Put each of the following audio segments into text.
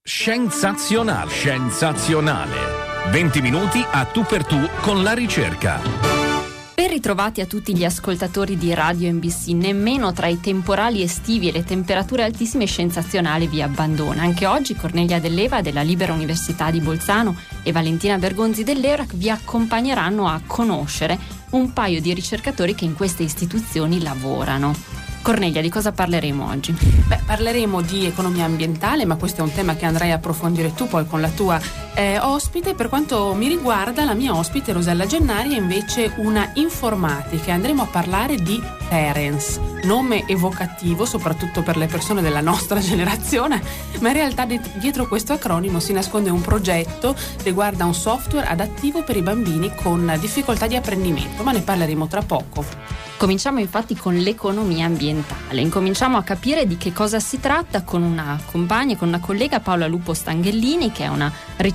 Scienzazionale. Scienzazionale. 20 minuti a tu per tu con la ricerca. Ben ritrovati a tutti gli ascoltatori di Radio NBC. Nemmeno tra i temporali estivi e le temperature altissime Scienzazionale vi abbandona. Anche oggi Cornelia Dell'Eva della Libera Università di Bolzano e Valentina Bergonzi dell'EURAC vi accompagneranno a conoscere un paio di ricercatori che in queste istituzioni lavorano. Cornelia, di cosa parleremo oggi? Parleremo di economia ambientale, ma questo è un tema che andrai a approfondire tu poi con la tua ospite. Per quanto mi riguarda, la mia ospite Rosella Gennari è invece una informatica. Andremo a parlare di Terence, nome evocativo soprattutto per le persone della nostra generazione, ma in realtà dietro questo acronimo si nasconde un progetto che riguarda un software adattivo per i bambini con difficoltà di apprendimento, ma ne parleremo tra poco. Cominciamo infatti con l'economia ambientale. Incominciamo a capire di che cosa si tratta con una compagna, con una collega, Paola Lupo Stanghellini, che è una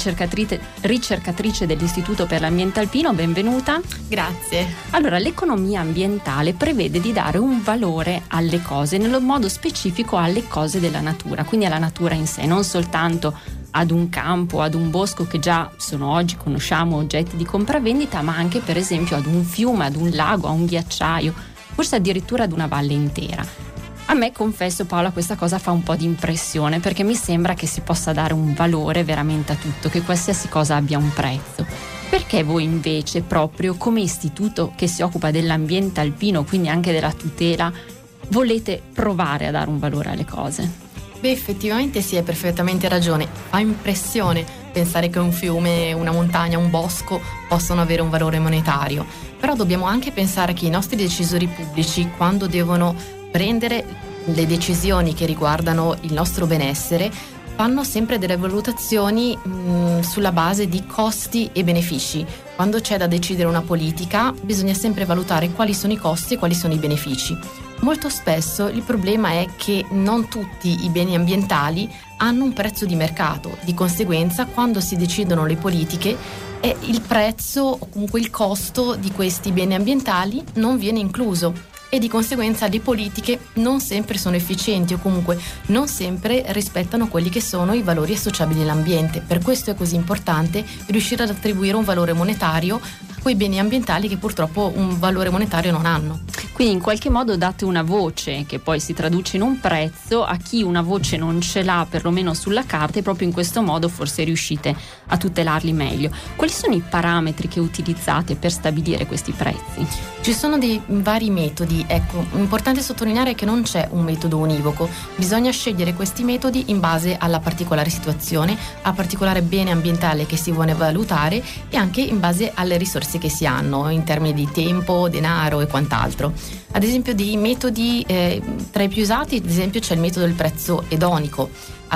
ricercatrice dell'Istituto per l'Ambiente Alpino. Benvenuta. Grazie. Allora, l'economia ambientale prevede di dare un valore alle cose, nello modo specifico alle cose della natura, quindi alla natura in sé, non soltanto ad un campo, ad un bosco che già sono oggi, conosciamo, oggetti di compravendita, ma anche per esempio ad un fiume, ad un lago, a un ghiacciaio, forse addirittura ad una valle intera. A me, confesso Paola, questa cosa fa un po' di impressione, perché mi sembra che si possa dare un valore veramente a tutto, che qualsiasi cosa abbia un prezzo. Perché voi invece, proprio come istituto che si occupa dell'ambiente alpino, quindi anche della tutela, volete provare a dare un valore alle cose? Effettivamente sì, hai perfettamente ragione. Fa impressione pensare che un fiume, una montagna, un bosco possano avere un valore monetario. Però dobbiamo anche pensare che i nostri decisori pubblici, quando devono prendere le decisioni che riguardano il nostro benessere, fanno sempre delle valutazioni sulla base di costi e benefici. Quando c'è da decidere una politica, bisogna sempre valutare quali sono i costi e quali sono i benefici. Molto spesso il problema è che non tutti i beni ambientali hanno un prezzo di mercato, di conseguenza quando si decidono le politiche il prezzo o comunque il costo di questi beni ambientali non viene incluso e di conseguenza le politiche non sempre sono efficienti o comunque non sempre rispettano quelli che sono i valori associabili all'ambiente. Per questo è così importante riuscire ad attribuire un valore monetario a quei beni ambientali che purtroppo un valore monetario non hanno. Quindi in qualche modo date una voce che poi si traduce in un prezzo a chi una voce non ce l'ha, perlomeno sulla carta, e proprio in questo modo forse riuscite a tutelarli meglio. Quali sono i parametri che utilizzate per stabilire questi prezzi? Ci sono dei vari metodi, ecco, importante sottolineare che non c'è un metodo univoco, bisogna scegliere questi metodi in base alla particolare situazione, al particolare bene ambientale che si vuole valutare e anche in base alle risorse che si hanno in termini di tempo, denaro e quant'altro. Ad esempio dei metodi tra i più usati, ad esempio c'è il metodo del prezzo edonico.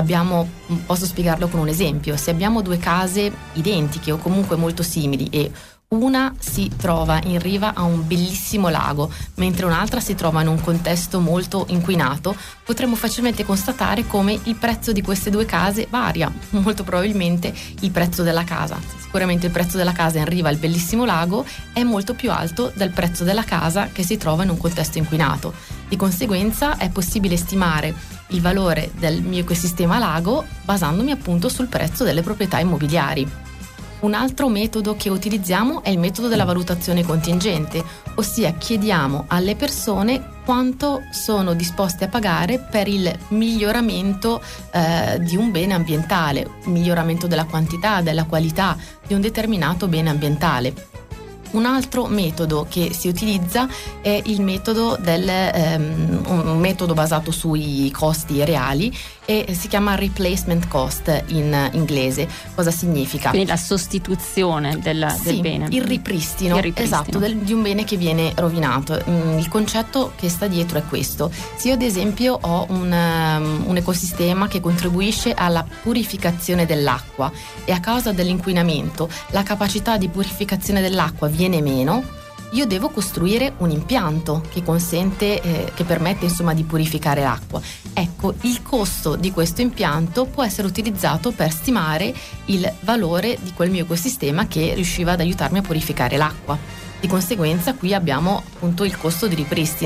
Posso spiegarlo con un esempio: se abbiamo due case identiche o comunque molto simili e una si trova in riva a un bellissimo lago, mentre un'altra si trova in un contesto molto inquinato, potremmo facilmente constatare come il prezzo di queste due case varia. Molto probabilmente il prezzo della casa, sicuramente il prezzo della casa in riva al bellissimo lago è molto più alto del prezzo della casa che si trova in un contesto inquinato. Di conseguenza è possibile stimare il valore del mio ecosistema lago basandomi appunto sul prezzo delle proprietà immobiliari. Un altro metodo che utilizziamo è il metodo della valutazione contingente, ossia chiediamo alle persone quanto sono disposte a pagare per il miglioramento di un bene ambientale, miglioramento della quantità, della qualità di un determinato bene ambientale. Un altro metodo che si utilizza è il metodo un metodo basato sui costi reali e si chiama replacement cost in inglese. Cosa significa? Quindi la sostituzione del bene. Il ripristino. Esatto, di un bene che viene rovinato. Il concetto che sta dietro è questo: se io ad esempio ho un ecosistema che contribuisce alla purificazione dell'acqua e a causa dell'inquinamento la capacità di purificazione dell'acqua viene meno, io devo costruire un impianto che permette insomma di purificare l'acqua. Ecco, il costo di questo impianto può essere utilizzato per stimare il valore di quel mio ecosistema che riusciva ad aiutarmi a purificare l'acqua. Di conseguenza qui abbiamo appunto il costo di ripristino.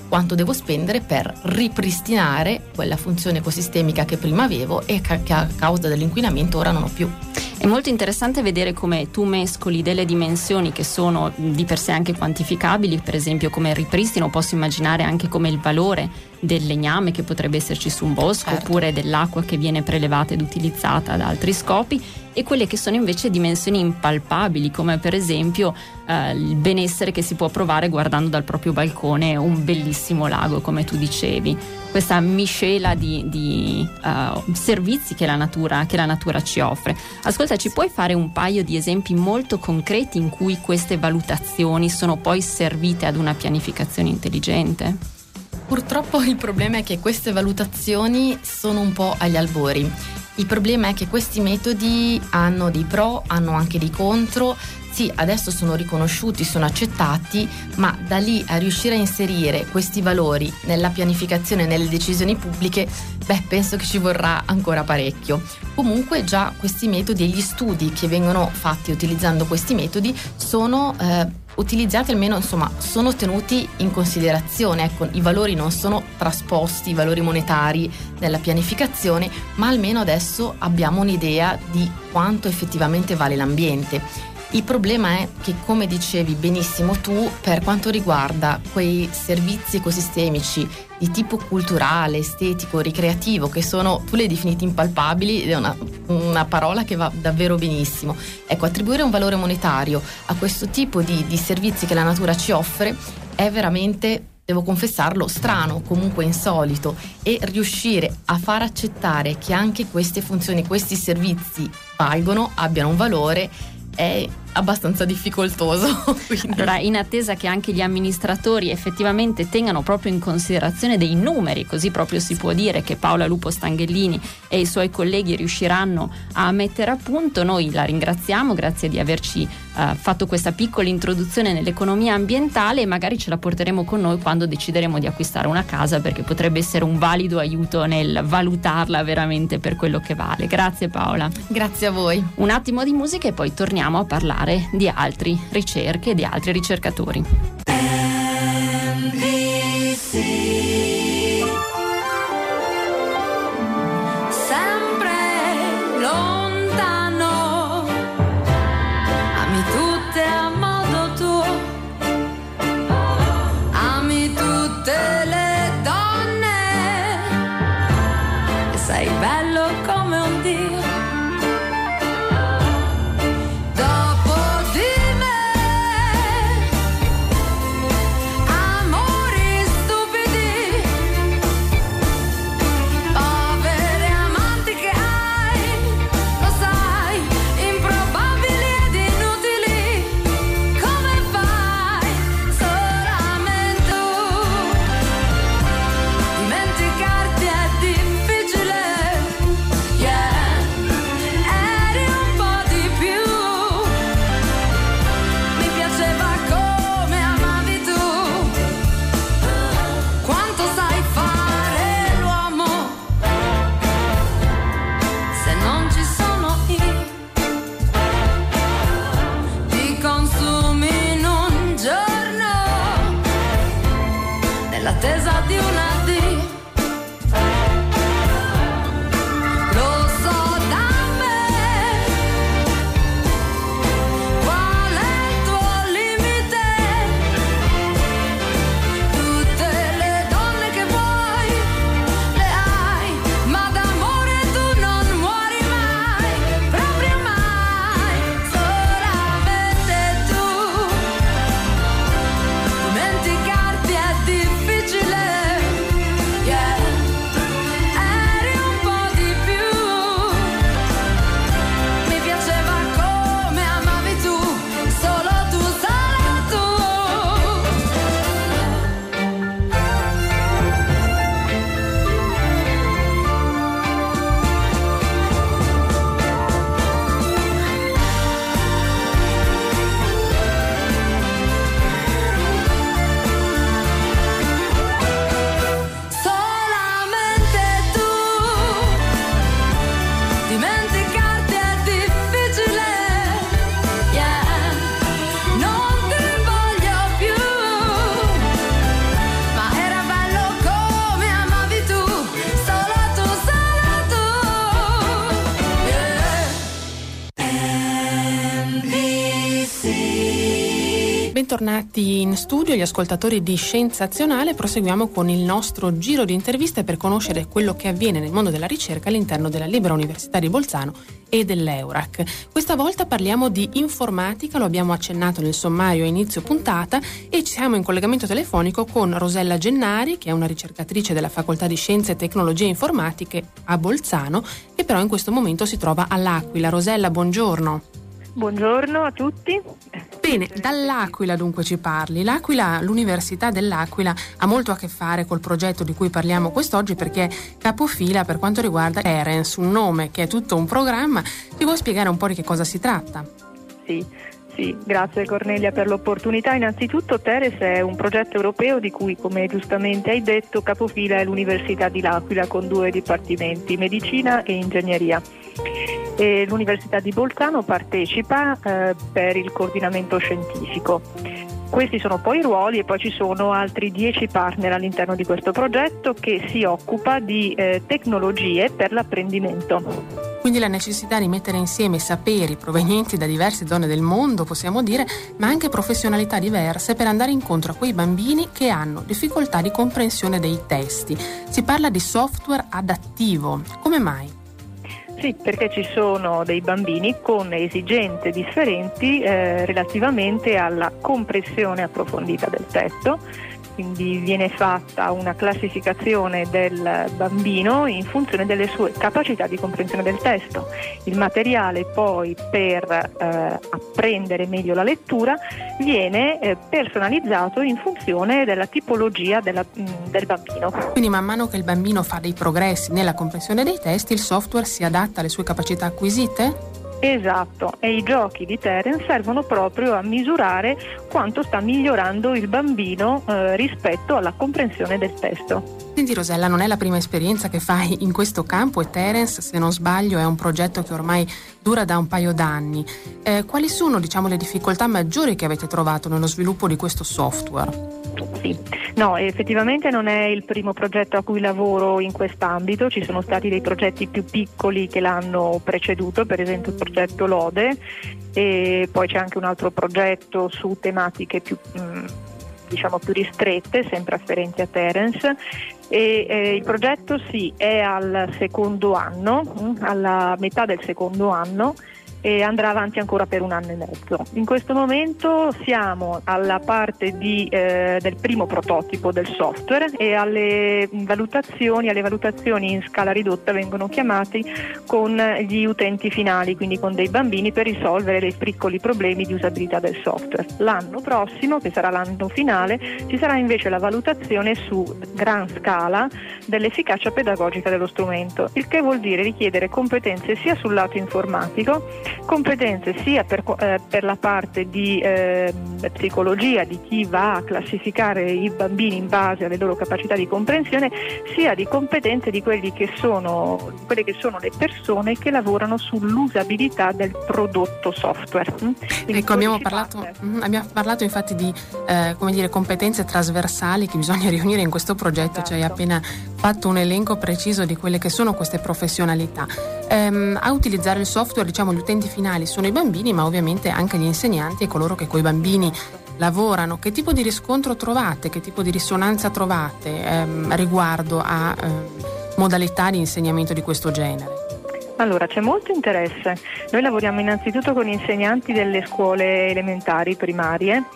quanto devo spendere per ripristinare quella funzione ecosistemica che prima avevo e che a causa dell'inquinamento ora non ho più. È molto interessante vedere come tu mescoli delle dimensioni che sono di per sé anche quantificabili, per esempio come il ripristino, posso immaginare anche come il valore del legname che potrebbe esserci su un bosco, certo, oppure dell'acqua che viene prelevata ed utilizzata ad altri scopi, e quelle che sono invece dimensioni impalpabili, come per esempio il benessere che si può provare guardando dal proprio balcone un bellissimo lago, come tu dicevi. Questa miscela di servizi che la natura ci offre. Ascolta, ci puoi fare un paio di esempi molto concreti in cui queste valutazioni sono poi servite ad una pianificazione intelligente? Purtroppo il problema è che queste valutazioni sono un po' agli albori. Il problema è che questi metodi hanno dei pro, hanno anche dei contro. Sì, adesso sono riconosciuti, sono accettati, ma da lì a riuscire a inserire questi valori nella pianificazione, nelle decisioni pubbliche, penso che ci vorrà ancora parecchio. Comunque già questi metodi e gli studi che vengono fatti utilizzando questi metodi sono utilizzati, almeno insomma sono tenuti in considerazione. Ecco, i valori non sono trasposti, i valori monetari nella pianificazione, ma almeno adesso abbiamo un'idea di quanto effettivamente vale l'ambiente. Il problema è che, come dicevi benissimo tu, per quanto riguarda quei servizi ecosistemici di tipo culturale, estetico, ricreativo, che sono, tu li hai definiti impalpabili, ed è una parola che va davvero benissimo. Ecco, attribuire un valore monetario a questo tipo di servizi che la natura ci offre è veramente, devo confessarlo, strano, comunque insolito, e riuscire a far accettare che anche queste funzioni, questi servizi valgono, abbiano un valore, è abbastanza difficoltoso. Allora, in attesa che anche gli amministratori effettivamente tengano proprio in considerazione dei numeri, così proprio si può dire, che Paola Lupo Stanghellini e i suoi colleghi riusciranno a mettere a punto, noi la ringraziamo, grazie di averci fatto questa piccola introduzione nell'economia ambientale, e magari ce la porteremo con noi quando decideremo di acquistare una casa, perché potrebbe essere un valido aiuto nel valutarla veramente per quello che vale. Grazie Paola. Grazie a voi. Un attimo di musica e poi torniamo a parlare di altre ricerche e di altri ricercatori. Sempre lontano, ami tutte a modo tuo, ami tutte le donne, e sei bello come un dio. bentornati in studio gli ascoltatori di Scienzazionale. Proseguiamo con il nostro giro di interviste per conoscere quello che avviene nel mondo della ricerca all'interno della Libera Università di Bolzano e dell'Eurac. Questa volta parliamo di informatica, lo abbiamo accennato nel sommario a inizio puntata, e siamo in collegamento telefonico con Rosella Gennari, che è una ricercatrice della Facoltà di Scienze e Tecnologie Informatiche a Bolzano, che però in questo momento si trova all'Aquila. Rosella, buongiorno. Buongiorno a tutti. Bene, dall'Aquila dunque ci parli. L'Aquila, l'Università dell'Aquila ha molto a che fare col progetto di cui parliamo quest'oggi, perché è capofila per quanto riguarda TERENS, un nome che è tutto un programma. Ci vuoi spiegare un po' di che cosa si tratta? Sì, grazie Cornelia per l'opportunità. Innanzitutto TERENS è un progetto europeo di cui, come giustamente hai detto, capofila è l'Università di L'Aquila con 2 dipartimenti, medicina e ingegneria. E l'Università di Bolzano partecipa per il coordinamento scientifico. Questi sono poi i ruoli, e poi ci sono altri 10 partner all'interno di questo progetto che si occupa di tecnologie per l'apprendimento. Quindi la necessità di mettere insieme saperi provenienti da diverse zone del mondo, possiamo dire, ma anche professionalità diverse per andare incontro a quei bambini che hanno difficoltà di comprensione dei testi. Si parla di software adattivo. Come mai? Sì, perché ci sono dei bambini con esigenze differenti relativamente alla comprensione approfondita del testo. Quindi viene fatta una classificazione del bambino in funzione delle sue capacità di comprensione del testo. Il materiale poi per apprendere meglio la lettura viene personalizzato in funzione della tipologia del bambino. Quindi man mano che il bambino fa dei progressi nella comprensione dei testi, il software si adatta alle sue capacità acquisite? Esatto, e i giochi di TERENS servono proprio a misurare quanto sta migliorando il bambino rispetto alla comprensione del testo. Senti Rosella, non è la prima esperienza che fai in questo campo, e TERENS, se non sbaglio, è un progetto che ormai dura da un paio d'anni. Quali sono, le difficoltà maggiori che avete trovato nello sviluppo di questo software? Sì, no, effettivamente non è il primo progetto a cui lavoro in quest'ambito. Ci sono stati dei progetti più piccoli che l'hanno preceduto, per esempio il progetto LODE, e poi c'è anche un altro progetto su tematiche più ristrette, sempre afferenti a TERENS. Il progetto è al secondo anno, alla metà del secondo anno, e andrà avanti ancora per 1 anno e mezzo. In questo momento siamo alla parte del primo prototipo del software, e alle valutazioni in scala ridotta vengono chiamati con gli utenti finali, quindi con dei bambini, per risolvere dei piccoli problemi di usabilità del software. L'anno prossimo, che sarà l'anno finale, ci sarà invece la valutazione su gran scala dell'efficacia pedagogica dello strumento, il che vuol dire richiedere competenze sia sul lato informatico, competenze sia per la parte di psicologia, di chi va a classificare i bambini in base alle loro capacità di comprensione, sia di competenze di quelle che sono le persone che lavorano sull'usabilità del prodotto software. Ecco, abbiamo parlato infatti di competenze trasversali che bisogna riunire in questo progetto. Esatto. Ci hai appena fatto un elenco preciso di quelle che sono queste professionalità. A utilizzare il software, gli utenti finali sono i bambini, ma ovviamente anche gli insegnanti e coloro che coi bambini lavorano. Che tipo di riscontro trovate, che tipo di risonanza trovate riguardo a modalità di insegnamento di questo genere? Allora, c'è molto interesse. Noi lavoriamo innanzitutto con insegnanti delle scuole elementari primarie,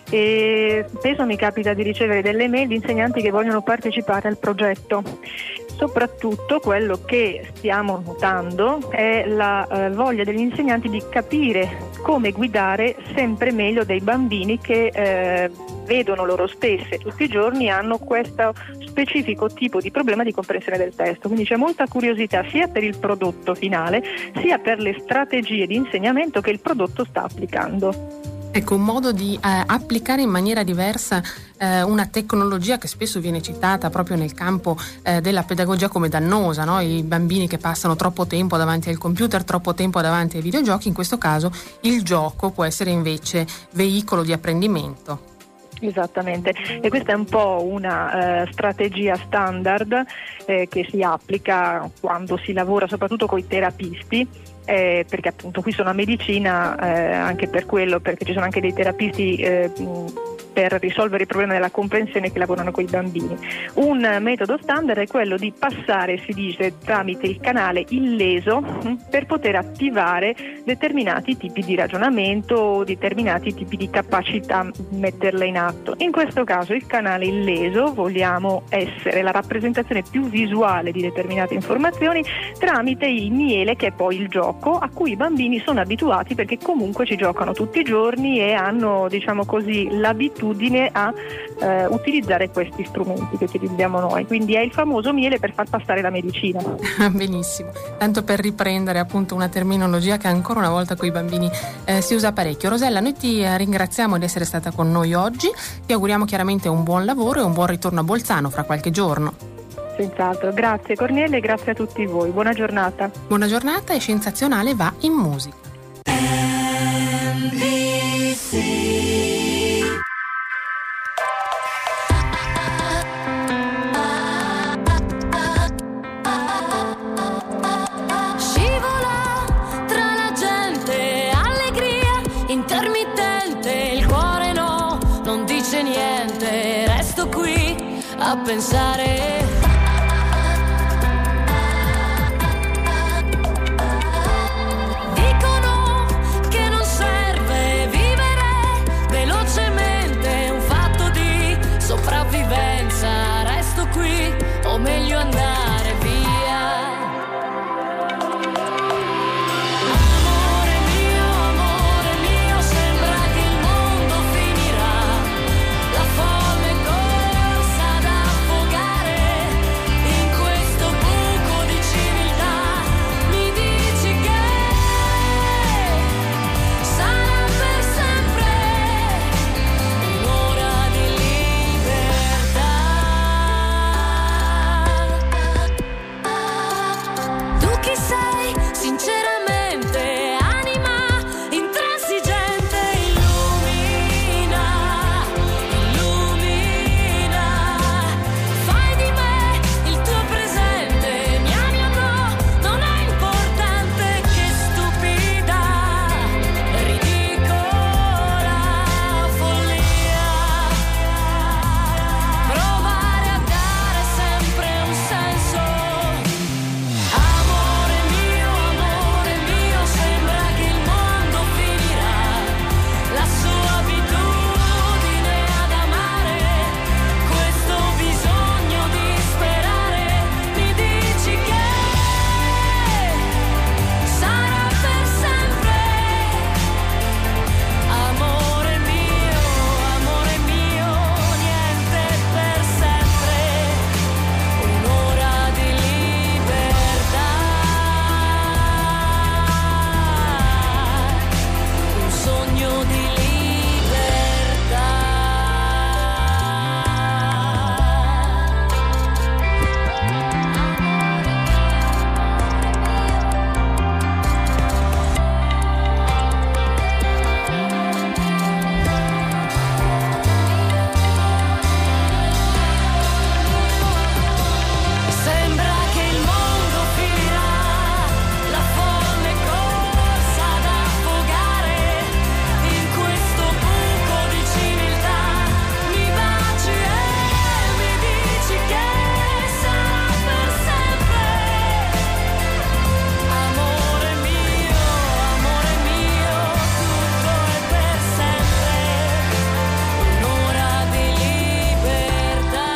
e spesso mi capita di ricevere delle mail di insegnanti che vogliono partecipare al progetto. Soprattutto quello che stiamo notando è la voglia degli insegnanti di capire come guidare sempre meglio dei bambini che vedono loro stesse tutti i giorni, hanno questo specifico tipo di problema di comprensione del testo. Quindi c'è molta curiosità sia per il prodotto finale, sia per le strategie di insegnamento che il prodotto sta applicando. Ecco, un modo di applicare in maniera diversa una tecnologia che spesso viene citata proprio nel campo della pedagogia come dannosa, no? I bambini che passano troppo tempo davanti al computer, troppo tempo davanti ai videogiochi. In questo caso il gioco può essere invece veicolo di apprendimento. Esattamente, e questa è un po' una strategia standard che si applica quando si lavora soprattutto con i terapisti, perché appunto qui sono a medicina, anche per quello, perché ci sono anche dei terapisti per risolvere il problema della comprensione che lavorano con i bambini. Un metodo standard è quello di passare, si dice, tramite il canale illeso per poter attivare determinati tipi di ragionamento o determinati tipi di capacità, metterla in atto. In questo caso il canale illeso vogliamo essere la rappresentazione più visuale di determinate informazioni tramite il miele, che è poi il gioco a cui i bambini sono abituati, perché comunque ci giocano tutti i giorni e hanno, diciamo così, l'abitudine a utilizzare questi strumenti che utilizziamo noi. Quindi è il famoso miele per far passare la medicina. Benissimo, tanto per riprendere appunto una terminologia che ancora una volta con i bambini si usa parecchio. Rosella, noi ti ringraziamo di essere stata con noi oggi, ti auguriamo chiaramente un buon lavoro e un buon ritorno a Bolzano fra qualche giorno. Senz'altro, grazie Cornelia e grazie a tutti voi, buona giornata. Buona giornata, e Sensazionale va in musica. A pensare, dicono che non serve vivere velocemente, è un fatto di sopravvivenza. Resto qui o meglio andare via. Amore mio, sembra che il mondo finirà. La fame corsa ad affogare in questo buco di civiltà. Mi dici che sarà per sempre un'ora di libertà. Tu chi sei, sinceramente, anima intransigente, illumina, fai di me il tuo presente, mi ami o no, non è importante, che stupida, ridicola follia, provare a dare sempre un senso. Amore mio, sembra che il mondo finirà. La sua abitudine ad amare, questo bisogno di sperare. Mi dici che sarà per sempre. Amore mio, niente per sempre. Un'ora di libertà, un sogno di libertà. Sembra che il mondo finirà, la folle corsa ad affogare in questo buco di civiltà. Mi baci e mi dici che sarà per sempre. Amore mio, tutto è per sempre. Un'ora di libertà.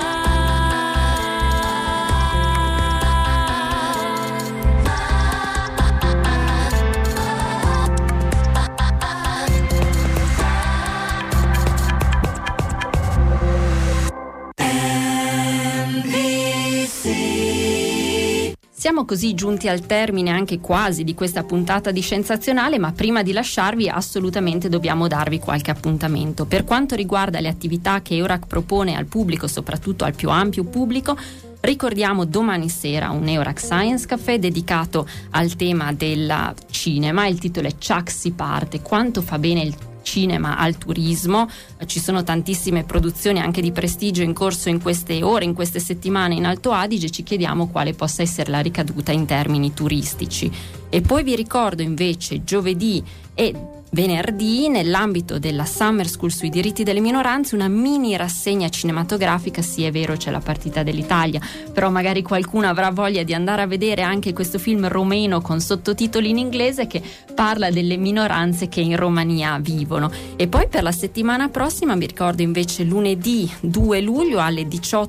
Siamo così giunti al termine anche quasi di questa puntata di Sensazionale, ma prima di lasciarvi assolutamente dobbiamo darvi qualche appuntamento. Per quanto riguarda le attività che EURAC propone al pubblico, soprattutto al più ampio pubblico, ricordiamo domani sera un EURAC Science Café dedicato al tema del cinema. Il titolo è Chuck si parte, quanto fa bene il cinema al turismo. Ci sono tantissime produzioni anche di prestigio in corso in queste ore, in queste settimane in Alto Adige. Ci chiediamo quale possa essere la ricaduta in termini turistici. E poi vi ricordo invece giovedì e venerdì, nell'ambito della Summer School sui diritti delle minoranze, una mini rassegna cinematografica. Sì, è vero, c'è la partita dell'Italia, però magari qualcuno avrà voglia di andare a vedere anche questo film romeno con sottotitoli in inglese che parla delle minoranze che in Romania vivono. E poi per la settimana prossima, vi ricordo invece lunedì 2 luglio alle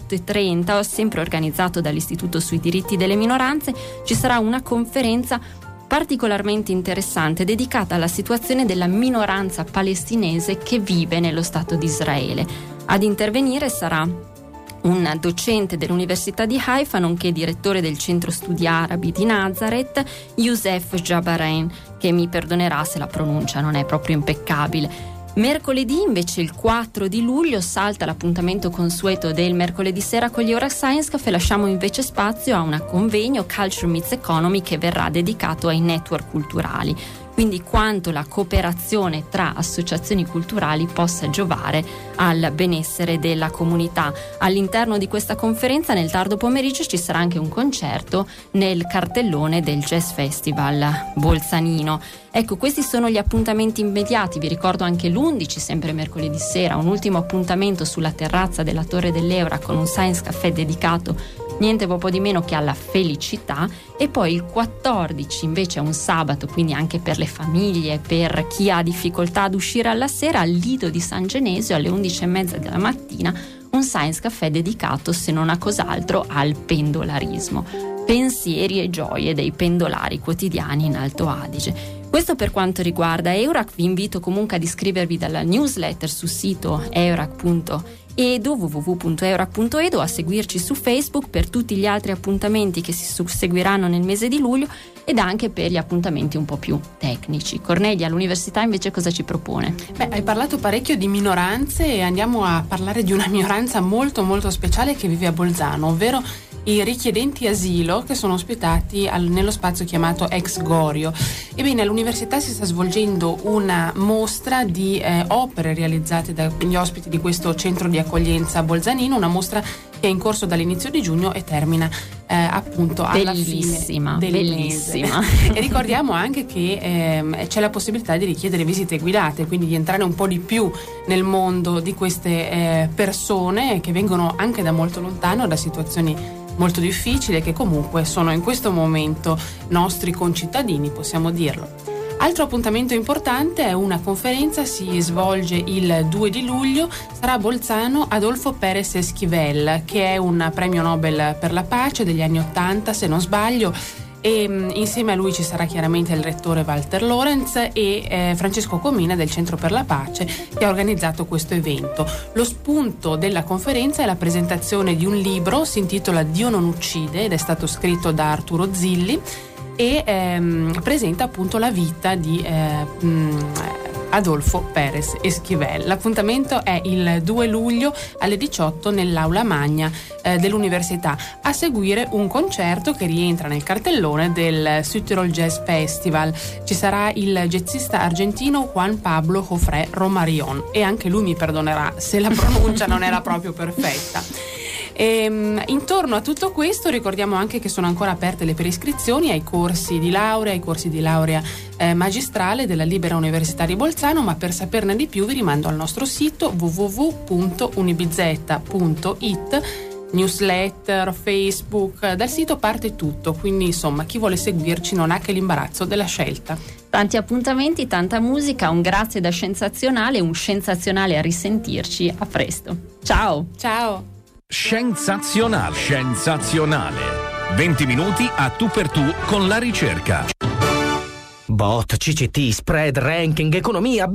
18:30, sempre organizzato dall'Istituto sui diritti delle minoranze, ci sarà una conferenza particolarmente interessante dedicata alla situazione della minoranza palestinese che vive nello Stato di Israele. Ad intervenire sarà un docente dell'Università di Haifa, nonché direttore del Centro Studi Arabi di Nazareth, Youssef Jabarain, che mi perdonerà se la pronuncia non è proprio impeccabile. Mercoledì invece il 4 di luglio salta l'appuntamento consueto del mercoledì sera con gli Euroscience e lasciamo invece spazio a un convegno Culture Meets Economy che verrà dedicato ai network culturali. Quindi quanto la cooperazione tra associazioni culturali possa giovare al benessere della comunità. All'interno di questa conferenza nel tardo pomeriggio ci sarà anche un concerto nel cartellone del Jazz Festival Bolzanino. Ecco, questi sono gli appuntamenti immediati. Vi ricordo anche l'11, sempre mercoledì sera, un ultimo appuntamento sulla terrazza della Torre dell'Eura con un Science Café dedicato niente poco di meno che alla felicità. E poi il 14 invece è un sabato, quindi anche per le famiglie, per chi ha difficoltà ad uscire alla sera, al Lido di San Genesio alle 11:30 della mattina, un Science Café dedicato, se non a cos'altro, al pendolarismo. Pensieri e gioie dei pendolari quotidiani in Alto Adige. Questo per quanto riguarda Eurac. Vi invito comunque ad iscrivervi dalla newsletter sul sito eurac.edu, www.eurac.edu, a seguirci su Facebook per tutti gli altri appuntamenti che si susseguiranno nel mese di luglio ed anche per gli appuntamenti un po' più tecnici. Cornelia, all'università invece cosa ci propone? Hai parlato parecchio di minoranze e andiamo a parlare di una minoranza molto molto speciale che vive a Bolzano, ovvero i richiedenti asilo che sono ospitati nello spazio chiamato Ex Gorio. Ebbene, all'università si sta svolgendo una mostra di opere realizzate dagli ospiti di questo centro di accoglienza bolzanino, una mostra che è in corso dall'inizio di giugno e termina appunto alla fine del bellissima. mese. E ricordiamo anche che c'è la possibilità di richiedere visite guidate, quindi di entrare un po' di più nel mondo di queste persone che vengono anche da molto lontano, da situazioni molto difficili e che comunque sono in questo momento nostri concittadini, possiamo dirlo. Altro appuntamento importante è una conferenza, si svolge il 2 di luglio, sarà a Bolzano Adolfo Pérez Esquivel, che è un premio Nobel per la pace degli anni '80 se non sbaglio, e insieme a lui ci sarà chiaramente il rettore Walter Lorenz e Francesco Comina del Centro per la Pace, che ha organizzato questo evento. Lo spunto della conferenza è la presentazione di un libro, si intitola Dio non uccide ed è stato scritto da Arturo Zilli e presenta appunto la vita di Adolfo Pérez Esquivel. L'appuntamento è il 2 luglio alle 18 nell'aula magna dell'università. A seguire un concerto che rientra nel cartellone del Südtirol Jazz Festival. Ci sarà il jazzista argentino Juan Pablo Jofré Romarion e anche lui mi perdonerà se la pronuncia non era proprio perfetta. Intorno a tutto questo ricordiamo anche che sono ancora aperte le preiscrizioni ai corsi di laurea magistrale della Libera Università di Bolzano, ma per saperne di più vi rimando al nostro sito www.unibz.it, newsletter, Facebook, dal sito parte tutto, quindi insomma chi vuole seguirci non ha che l'imbarazzo della scelta. Tanti appuntamenti, tanta musica, un grazie da Scienzazionale, un scienzazionale a risentirci, a presto. Ciao! Ciao! Scienzazionale. 20 minuti a tu per tu con la ricerca. Bot, CCT, spread, ranking, economia.